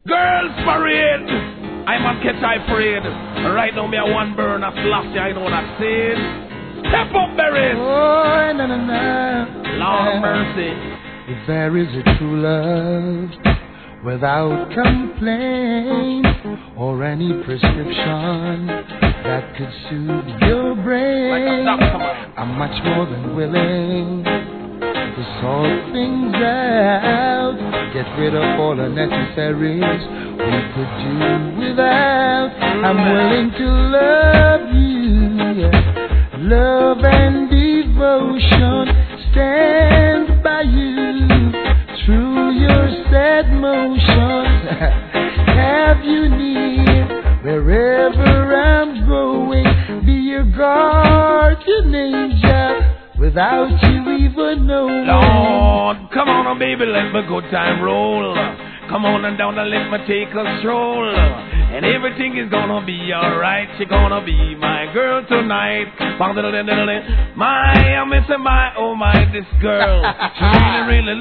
Girls parade, I'm on catch I parade. Right now me a one burn a slap, I know that saying. Step up, berries. Oh, na na na. Lord mercy. If there is a true love without complaint or any prescription that could soothe your brain, I'm much more than willing to sort things out, get rid of all unnecessaries we could do without. I'm willing to love you, yeah. Love and devotion, stand by you through your sad motions. Have you near wherever I'm going, be your guardian angel without you even knowing. Lord, come on, baby, let my good time roll. Come on and down and let me take a stroll. And everything is gonna be alright. She gonna be my girl tonight. My, I'm missing my, oh my, this girl. She really, really